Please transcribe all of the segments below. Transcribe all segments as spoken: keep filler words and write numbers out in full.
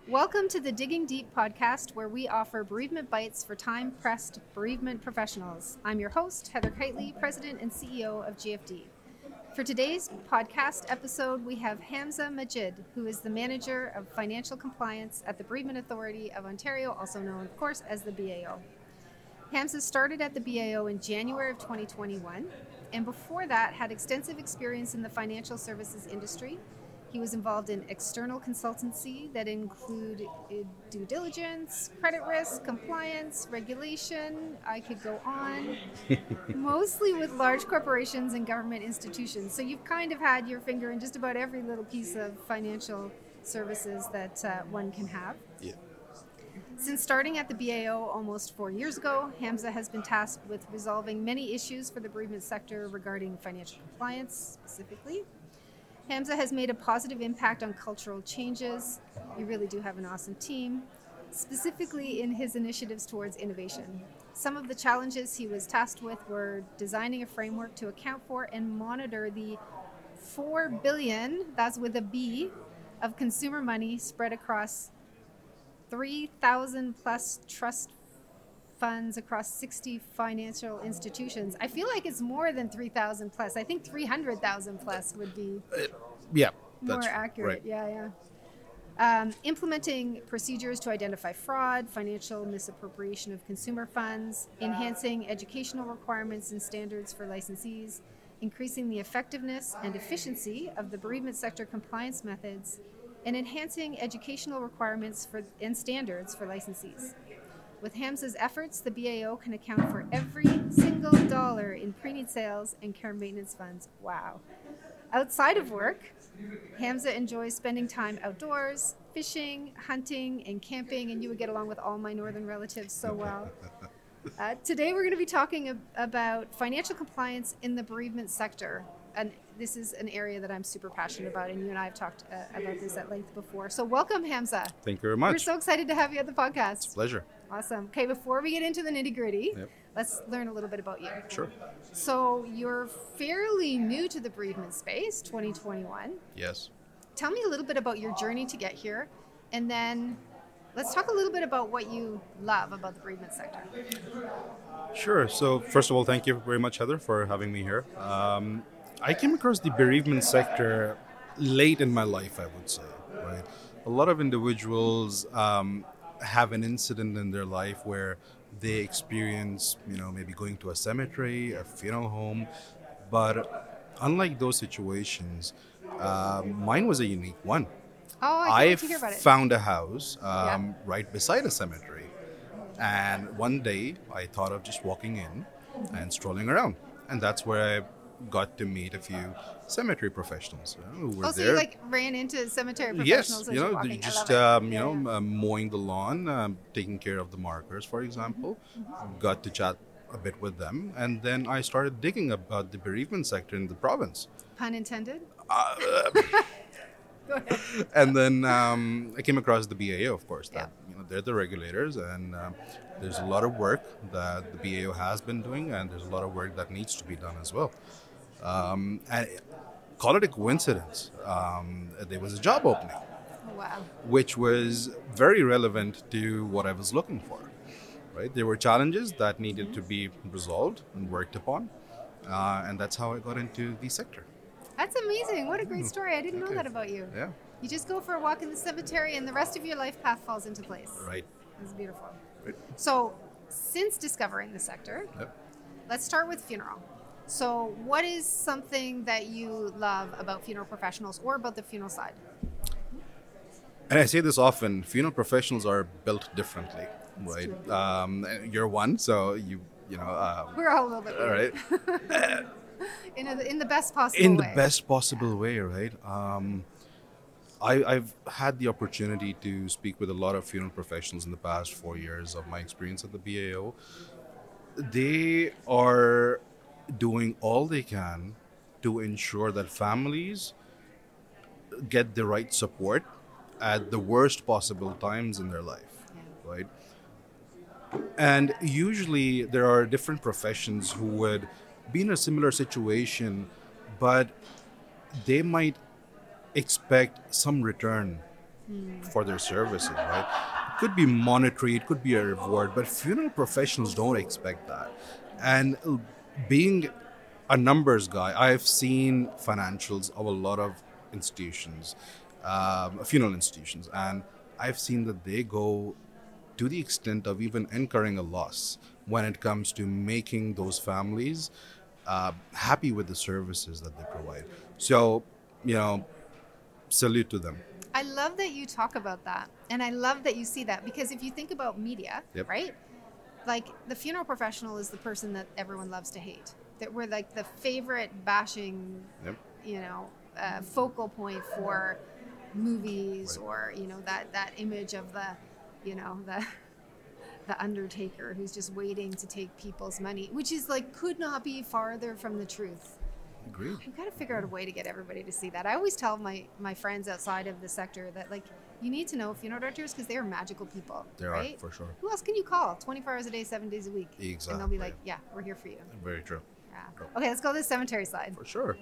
Welcome to the Digging Deep podcast, where we offer bereavement bites for time-pressed bereavement professionals. I'm your host, Heather Kitely, President and C E O of G F D. For today's podcast episode, we have Hamza Majid, who is the Manager of Financial Compliance at the Bereavement Authority of Ontario, also known, of course, as the B A O. Hamza started at the B A O in January of twenty twenty-one, and before that had extensive experience in the financial services industry. He was involved in external consultancy that include due diligence, credit risk, compliance, regulation. I could go on, mostly with large corporations and government institutions. So you've kind of had your finger in just about every little piece of financial services that uh, one can have. Yeah. Since starting at the B A O almost four years ago, Hamza has been tasked with resolving many issues for the bereavement sector regarding financial compliance specifically. Hamza has made a positive impact on cultural changes. You really do have an awesome team, specifically in his initiatives towards innovation. Some of the challenges he was tasked with were designing a framework to account for and monitor the four billion, that's with a B, of consumer money spread across three thousand plus trust funds across sixty financial institutions. I feel like it's more than three thousand plus. I think three hundred thousand plus would be Yeah, more that's accurate. right. Yeah, yeah. Um, implementing procedures to identify fraud, financial misappropriation of consumer funds, enhancing educational requirements and standards for licensees, increasing the effectiveness and efficiency of the bereavement sector compliance methods, and enhancing educational requirements for and standards for licensees. With Hamza's efforts, the B A O can account for every single dollar in pre-need sales and care maintenance funds. Wow. Outside of work, Hamza enjoys spending time outdoors, fishing, hunting, and camping, and you would get along with all my northern relatives so well. Uh, today we're going to be talking ab- about financial compliance in the bereavement sector. And this is an area that I'm super passionate about, and you and I have talked uh, about this at length before. So welcome, Hamza. Thank you very much. We're so excited to have you at the podcast. Pleasure. Awesome. Okay, before we get into the nitty-gritty, Yep. let's learn a little bit about you. Sure. So you're fairly new to the bereavement space, twenty twenty-one. Yes. Tell me a little bit about your journey to get here, and then let's talk a little bit about what you love about the bereavement sector. Sure. So first of all, thank you very much, Heather, for having me here. Um, I came across the bereavement sector late in my life, I would say. Right. A lot of individuals um, have an incident in their life where they experience, you know, maybe going to a cemetery, a funeral home, but unlike those situations, uh, mine was a unique one. Oh, I I can't wait to hear about it. found a house um, Yeah. right beside a cemetery. And one day I thought of just walking in and strolling around. And that's where I got to meet a few cemetery professionals you know, who were Oh, so there. you like ran into cemetery Yes, professionals as you you're know, walking. they I just love it. um, you Yeah, know yeah. uh, mowing the lawn, um, taking care of the markers, for example. Got to chat a bit with them, and then I started digging about the bereavement sector in the province. Pun intended. Uh, Go ahead. and then um, I came across the B A O, of course. That Yeah. you know they're the regulators, and um, there's a lot of work that the B A O has been doing, and there's a lot of work that needs to be done as well. Um, and call it a coincidence. Um, there was a job opening, Oh, wow. which was very relevant to what I was looking for. Right, there were challenges that needed to be resolved and worked upon, uh, and that's how I got into the sector. That's amazing. What a great story. I didn't know Okay. that about you. Yeah, You just go for a walk in the cemetery, and the rest of your life path falls into place. right. It's beautiful. Right. So, since discovering the sector, Yep. let's start with funeral. So, what is something that you love about funeral professionals or about the funeral side? And I say this often: funeral professionals are built differently, right? true. Um, you're one, so you you know. Um, We're all a little bit all weird. right. in, a, in the best possible In way. the best possible way, right? Um, I, I've had the opportunity to speak with a lot of funeral professionals in the past four years of my experience at the B A O. They are doing all they can to ensure that families get the right support at the worst possible times in their life, Yeah. right? And usually there are different professions who would be in a similar situation, but they might expect some return for their services, right? It could be monetary, it could be a reward, but funeral professionals don't expect that. And uh, being a numbers guy, I've seen financials of a lot of institutions, um, funeral institutions, and I've seen that they go to the extent of even incurring a loss when it comes to making those families uh, happy with the services that they provide. So, you know, salute to them. I love that you talk about that. And I love that you see that because if you think about media, Yep. right? Like the funeral professional is the person that everyone loves to hate. That we're like the favorite bashing, Yep. you know, uh, focal point for movies Right. or, you know, that, that image of the, you know, the the undertaker who's just waiting to take people's money, which is like could not be farther from the truth. Agreed. We've got to figure out a way to get everybody to see that. I always tell my my friends outside of the sector that like you need to know funeral directors because they are magical people. There right? are, for sure. Who else can you call twenty-four hours a day, seven days a week? Exactly. And they'll be like, yeah, we're here for you. Very true. Yeah. Okay, let's go to the cemetery side. For sure.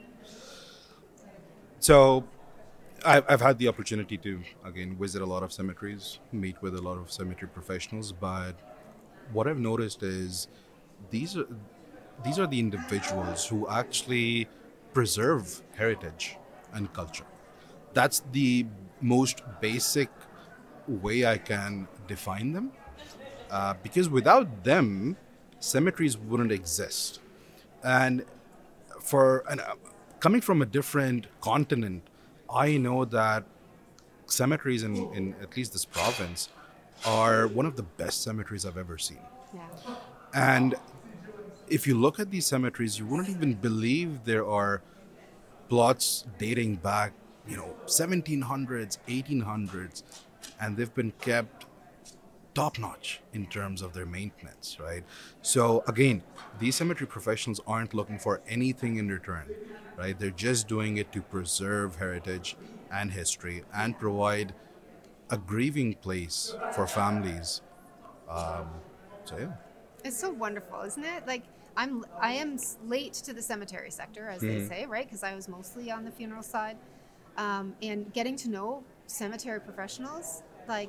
So, I've, I've had the opportunity to, again, visit a lot of cemeteries, meet with a lot of cemetery professionals, but what I've noticed is these are these are the individuals who actually preserve heritage and culture. That's the most basic way I can define them, uh, because without them, cemeteries wouldn't exist. And for and uh, coming from a different continent, I know that cemeteries in, in at least this province are one of the best cemeteries I've ever seen. Yeah. And if you look at these cemeteries, you wouldn't even believe there are plots dating back, you know, seventeen hundreds, eighteen hundreds, and they've been kept top notch in terms of their maintenance, right? So again, these cemetery professionals aren't looking for anything in return, right? They're just doing it to preserve heritage and history and provide a grieving place for families. Um, so yeah. It's so wonderful, isn't it? Like I'm, I am s- late to the cemetery sector, as they say, right? Because I was mostly on the funeral side, um, and getting to know cemetery professionals, like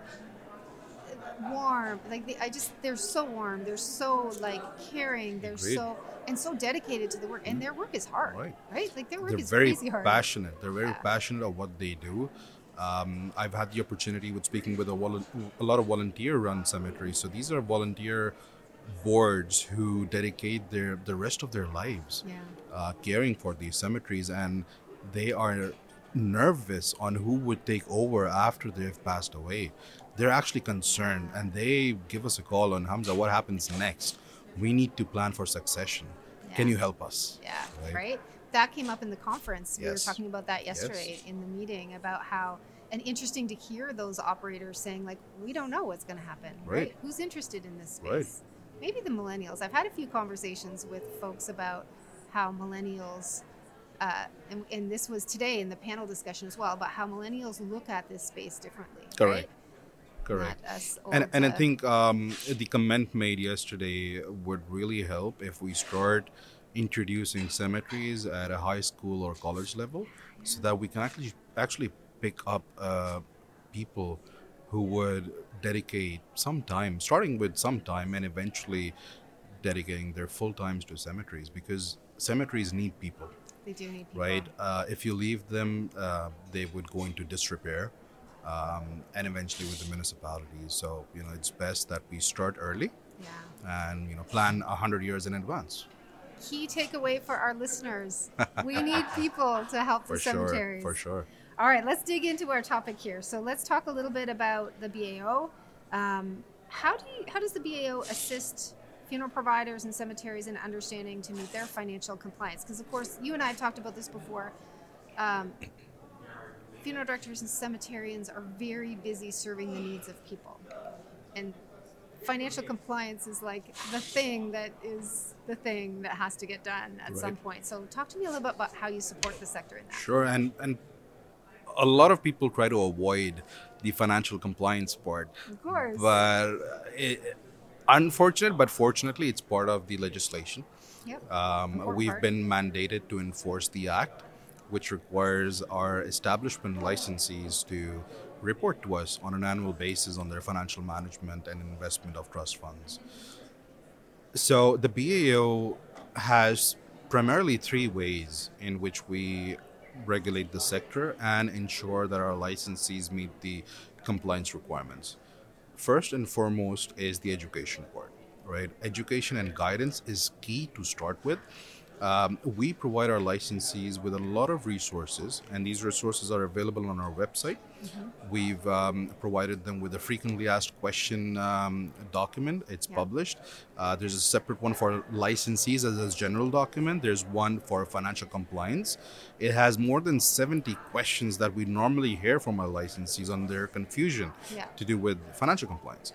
warm, like they, I just they're so warm, they're so like caring, they're Agreed. so and so dedicated to the work, and their work is hard, Right. right? Like their work They're is very crazy hard. passionate. They're very Yeah. passionate of what they do. Um, I've had the opportunity with speaking with a, vol- a lot of volunteer-run cemeteries. So these are volunteer boards who dedicate their the rest of their lives Yeah. uh, caring for these cemeteries, and they are nervous on who would take over after they've passed away. They're actually concerned, and they give us a call on Hamza. What happens next? We need to plan for succession. Can Yeah. you help us? Yeah, Right. right. That came up in the conference. We were Yes. talking about that Yes. yesterday in the meeting about how, and interesting to hear those operators saying like, we don't know what's going to happen. Right. Right. Who's interested in this space? Right. Maybe the millennials. I've had a few conversations with folks about how millennials, uh, and, and this was today in the panel discussion as well, about how millennials look at this space differently. Correct. Right? Correct. Not us And, old, and I uh, think um, the comment made yesterday would really help if we start introducing cemeteries at a high school or college level, so that we can actually actually pick up uh, people who would dedicate some time, starting with some time, and eventually dedicating their full times to cemeteries, because cemeteries need people, they do need people. right? Uh, if you leave them, uh, they would go into disrepair, um, and eventually with the municipalities. So you know, it's best that we start early Yeah. and you know plan a hundred years in advance. Key takeaway for our listeners: we need people to help For the sure, cemeteries. for sure. All right, let's dig into our topic here. So let's talk a little bit about the B A O. Um, how do you, how does the B A O assist funeral providers and cemeteries in understanding to meet their financial compliance? Because of course, you and I have talked about this before. Um, funeral directors and cemeterians are very busy serving the needs of people, and financial compliance is like the thing that is the thing that has to get done at some Right. point. So talk to me a little bit about how you support the sector in that. Sure, and and a lot of people try to avoid the financial compliance part, Of course. but it, unfortunate, but fortunately, it's part of the legislation. Yep. Um, Important we've part. been mandated to enforce the act, which requires our establishment licensees to report to us on an annual basis on their financial management and investment of trust funds. So the B A O has primarily three ways in which we regulate the sector and ensure that our licensees meet the compliance requirements. First and foremost is the education part, right? Education and guidance is key to start with. Um, we provide our licensees with a lot of resources, and these resources are available on our website. We've um, provided them with a frequently asked question um, document. It's Yeah. published. Uh, there's a separate one for licensees as a general document. There's one for financial compliance. It has more than seventy questions that we normally hear from our licensees on their confusion Yeah. to do with financial compliance.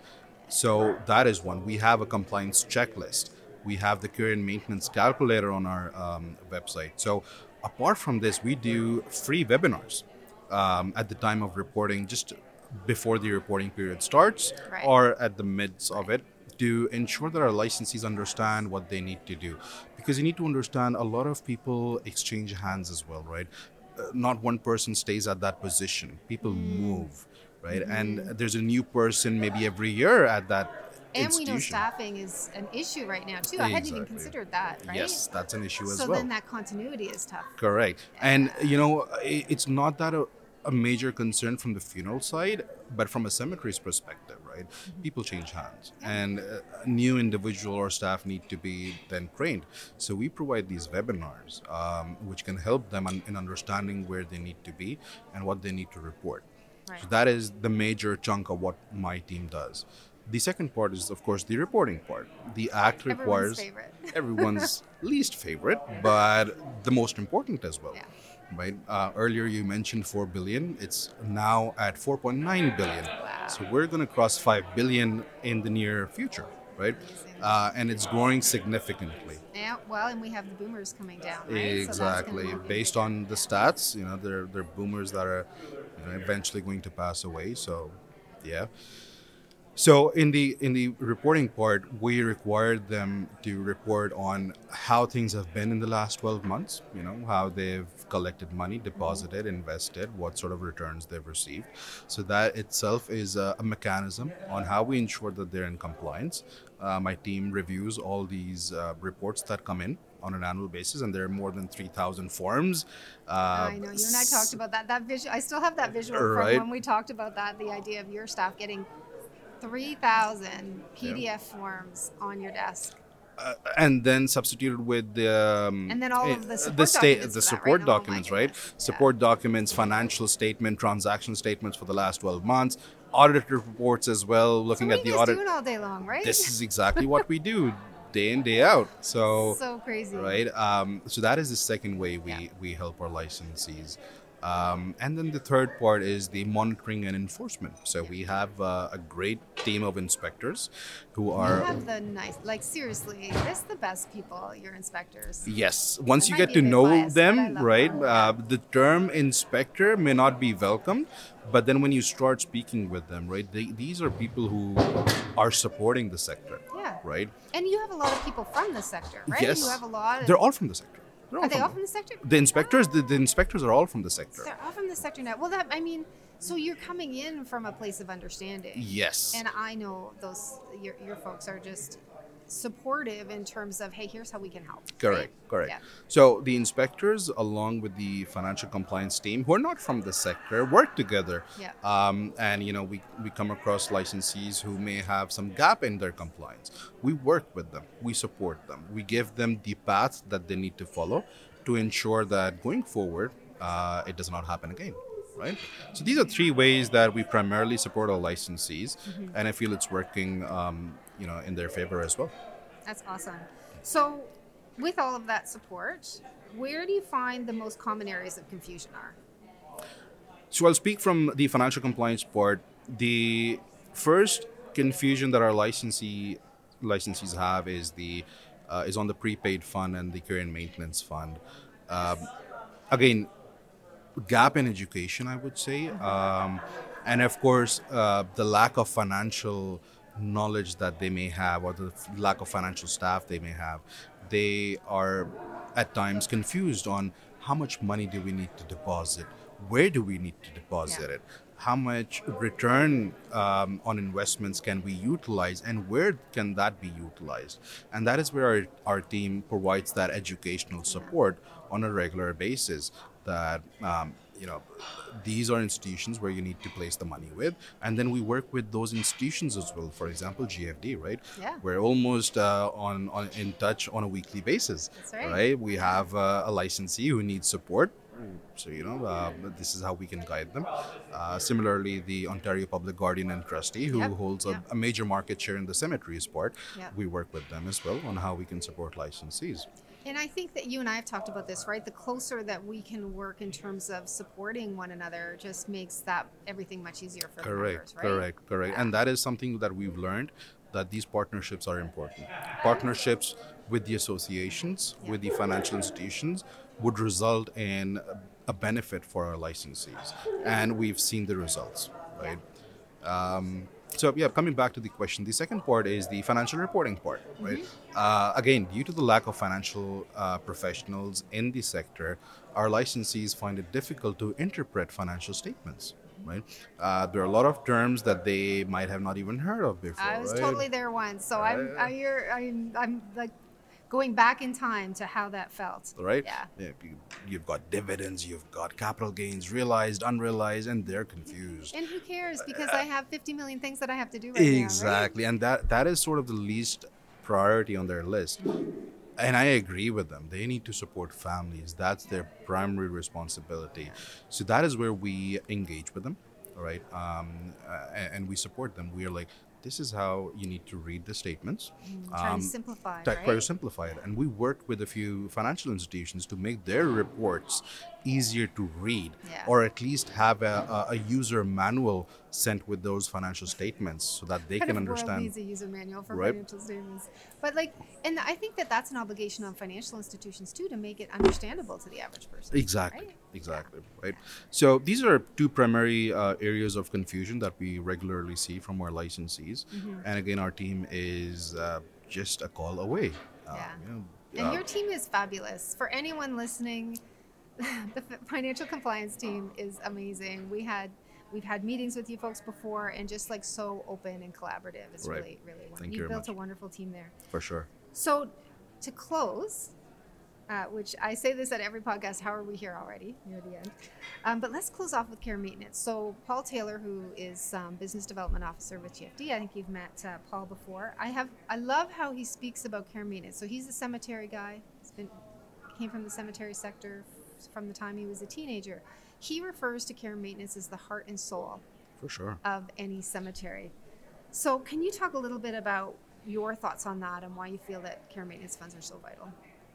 So that is one. We have a compliance checklist. We have the care and maintenance calculator on our um, website. So apart from this, we do free webinars um, at the time of reporting, just before the reporting period starts Right. or at the midst of it, to ensure that our licensees understand what they need to do. Because you need to understand a lot of people exchange hands as well, right? Uh, not one person stays at that position. People move, right? And there's a new person maybe every year at that And we institution. know staffing is an issue right now too. I hadn't even Exactly. considered that, right? Yes, that's an issue as So well. then that continuity is tough. Correct. And, you know, i- it's not that a, a major concern from the funeral side, but from a cemetery's perspective, right? People change hands, and uh, a new individual or staff need to be then trained. So we provide these webinars, um, which can help them un- in understanding where they need to be and what they need to report. Right. So that is the major chunk of what my team does. The second part is, of course, the reporting part. The act Everyone's requires favorite. everyone's least favorite, but the most important as well. Yeah. Right. Uh, earlier you mentioned four billion. It's now at four point nine billion. Wow. So we're going to cross five billion in the near future, right? Amazing. Uh, and it's growing significantly. Yeah, well, and we have the boomers coming down, right? So that's Exactly. gonna be Based on the stats, you know, they're they're boomers that are, you know, eventually going to pass away. So, yeah. So in the in the reporting part, we required them to report on how things have been in the last twelve months. You know, how they've collected money, deposited, invested, what sort of returns they've received. So that itself is a, a mechanism on how we ensure that they're in compliance. Uh, my team reviews all these uh, reports that come in on an annual basis, and there are more than three thousand forms. Uh, I know you and I talked about that. That visual, I still have that visual Right. from when we talked about that. The idea of your staff getting three thousand P D F forms on your desk, uh, and then substituted with the um, and then all eh, of the support the sta- documents. the for that, support right? Oh, my documents, right? goodness. Support documents, financial statement, transaction statements for the last twelve months, audit reports as well. Yeah. So Looking what are at you the guys audit, doing all day long, right? this is exactly what we do, day in day out. So, so crazy, right? Um, so that is the second way we Yeah. we help our licensees. Um, and then the third part is the monitoring and enforcement. So we have uh, a great team of inspectors who You are have the nice, like seriously, this the best people. Your inspectors. Yes, once I you might get be to a bit know biased, but I them, love right? them. Uh, the term inspector may not be welcomed, but then when you start speaking with them, right, they, these are people who are supporting the sector, Yeah. right? And you have a lot of people from the sector, right? Yes, You have a lot. Of, they're all from the sector. They're are they from all from the sector? the inspectors? The, the inspectors are all from the sector. They're all from the sector now. Well, that I mean, so you're coming in from a place of understanding. Yes. And I know those your your folks are just supportive in terms of, hey, here's how we can help. Correct, right? correct. Yeah. So the inspectors, along with the financial compliance team, who are not from the sector, work together. Yeah. Um, and you know, we we come across licensees who may have some gap in their compliance. We work with them. We support them. We give them the path that they need to follow to ensure that going forward, uh, it does not happen again. Right. So these are three ways that we primarily support our licensees, and I feel it's working, um, you know, in their favor as well. That's awesome. So, with all of that support, where do you find the most common areas of confusion are? So I'll speak from the financial compliance part. The first confusion that our licensee licensees have is the uh, is on the prepaid fund and the care and maintenance fund. Um, again, gap in education, I would say, um, and of course uh, the lack of financial knowledge that they may have, or the f- lack of financial staff they may have. They are at times confused on how much money do we need to deposit, where do we need to deposit Yeah. it, how much return um, on investments can we utilize, and where can that be utilized? And that is where our, our team provides that educational support on a regular basis. That um, you know, these are institutions where you need to place the money with, and then we work with those institutions as well. For example, G F D, right? Yeah. We're almost uh, on, on in touch on a weekly basis. That's right. Right? We have uh, a licensee who needs support. So, you know, uh, this is how we can guide them. Uh, similarly, the Ontario Public Guardian and Trustee, who Yep, holds a, yep. a major market share in the cemeteries part, Yep. we work with them as well on how we can support licensees. And I think that you and I have talked about this, right? The closer that we can work in terms of supporting one another just makes that everything much easier for the members, Correct, right? correct, correct. Yeah. And that is something that we've learned, that these partnerships are important. Partnerships with the associations, Yeah. with the financial institutions, would result in a benefit for our licensees. And we've seen the results, right? Um, so yeah, coming back to the question, the second part is the financial reporting part, right? Uh, again, due to the lack of financial uh, professionals in the sector, our licensees find it difficult to interpret financial statements, right? Uh, there are a lot of terms that they might have not even heard of before. I was right? totally there once, so I'm Right. I, you're, I'm I'm like going back in time to how that felt. Right? Yeah. you, you've got dividends, you've got capital gains, realized, unrealized, and they're confused. And who cares? Because I have fifty million things that I have to do right now. Exactly, and that that is sort of the least priority on their list. And I agree with them. They need to support families. That's their primary responsibility. So that is where we engage with them, all right? Um, uh, and, and we support them. We are like, this is how you need to read the statements. Right? Trying to simplify, Try right? try to simplify it. And we worked with a few financial institutions to make their reports easier to read, Yeah. or at least have a, a, a user manual sent with those financial statements so that they Kind can of world understand. needs a user manual for Right. financial statements. But like, and I think that that's an obligation on financial institutions too, to make it understandable to the average person. Exactly, Right? exactly, right. So these are two primary uh, areas of confusion that we regularly see from our licensees, Mm-hmm. and again, our team is uh, just a call away. Um, Yeah. you know, And uh, your team is fabulous. For anyone listening, the f- financial compliance team is amazing. We had we've had meetings with you folks before, and just like so open and collaborative. It's Right. really really wonderful. Thank You you very built a much. wonderful team there. for sure. So to close, uh, which I say this at every podcast, how are we here already near the end? Um, but let's close off with care and maintenance. So Paul Taylor, who is um, business development officer with G F D, I think you've met uh, Paul before. I have. I love how he speaks about care and maintenance. So he's a cemetery guy. He's been came from the cemetery sector from the time he was a teenager. He refers to care and maintenance as the heart and soul For sure. of any cemetery. So can you talk a little bit about your thoughts on that and why you feel that care and maintenance funds are so vital?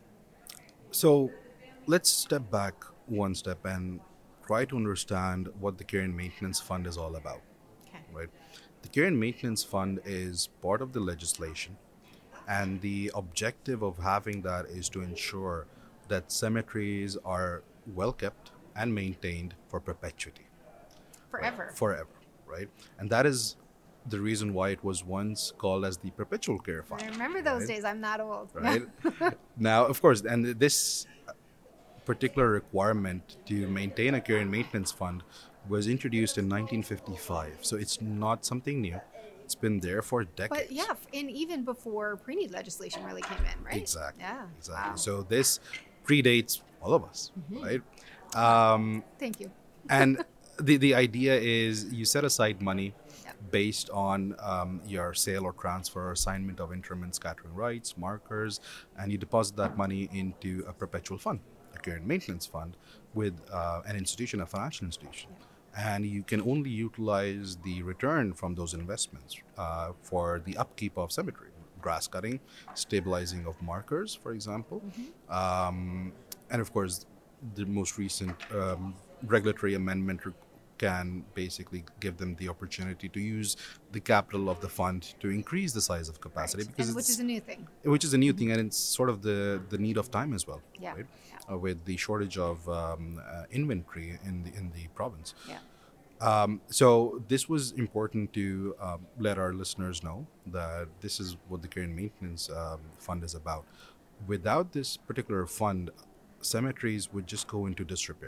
So let's step back one step and try to understand what the care and maintenance fund is all about. Okay. Right? The care and maintenance fund is part of the legislation, and the objective of having that is to ensure that cemeteries are well kept and maintained for perpetuity, Forever. forever, right? And that is the reason why it was once called as the perpetual care fund. I remember those right? days. I'm not old. Right? Now, of course, and this particular requirement to maintain a care and maintenance fund was introduced in nineteen fifty-five. So it's not something new. It's been there for decades. But yeah, f- and even before pre-need legislation really came in, right? Exactly. Yeah. Exactly. Wow. Mm-hmm. So this predates all of us, right? Um, Thank you. and the the idea is you set aside money Yep. based on um, your sale or transfer or assignment of interment scattering rights, markers, and you deposit that money into a perpetual fund, a care and maintenance fund, with uh, an institution, a financial institution. And you can only utilize the return from those investments uh, for the upkeep of cemetery, grass cutting, stabilizing of markers, for example, um, and of course, the most recent um, regulatory amendment re- can basically give them the opportunity to use the capital of the fund to increase the size of capacity, Right. because And which it's, is a new thing. which is a new thing, and it's sort of the the need of time as well, Yeah. right? Yeah. Uh, with the shortage of um, uh, inventory in the in the province. Yeah. Um, so this was important to um, let our listeners know that this is what the care and maintenance um, fund is about. Without this particular fund, cemeteries would just go into disrepair.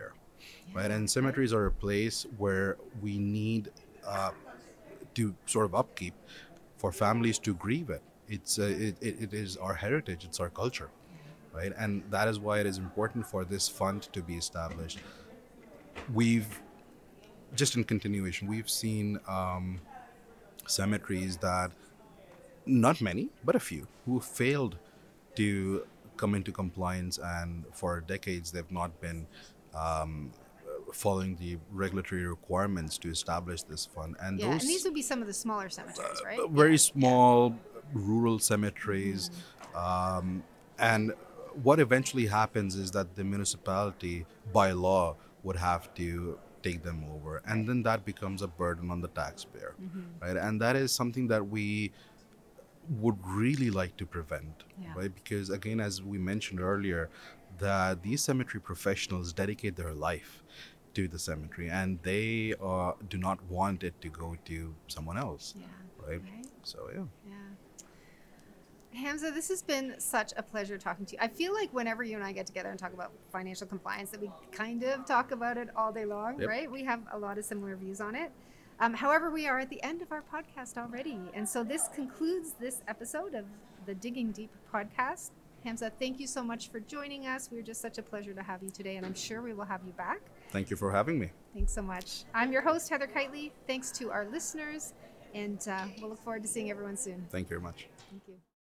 right? And cemeteries are a place where we need uh, to sort of upkeep for families to grieve it. It's uh, it, it, it is our heritage, it's our culture, right? And that is why it is important for this fund to be established. We've just in continuation, we've seen um, cemeteries that, not many, but a few, who failed to come into compliance, and for decades they've not been um, following the regulatory requirements to establish this fund. And Yeah, and these those would be some of the smaller cemeteries, right? uh, very Yeah. small rural cemeteries. Um, and what eventually happens is that the municipality, by law, would have to take them over. And then that becomes a burden on the taxpayer, right? And that is something that we would really like to prevent, Yeah. right? Because again, as we mentioned earlier, that these cemetery professionals dedicate their life to the cemetery, and they uh, do not want it to go to someone else, Yeah. right? Right? So yeah. Yeah. Hamza, this has been such a pleasure talking to you. I feel like whenever you and I get together and talk about financial compliance, that we kind of talk about it all day long, Yep. right? We have a lot of similar views on it. Um, however, we are at the end of our podcast already. And so this concludes this episode of the Digging Deep podcast. Hamza, thank you so much for joining us. We were just such a pleasure to have you today, and I'm sure we will have you back. Thank you for having me. Thanks so much. I'm your host, Heather Kitely. Thanks to our listeners, and uh, we'll look forward to seeing everyone soon. Thank you very much. Thank you.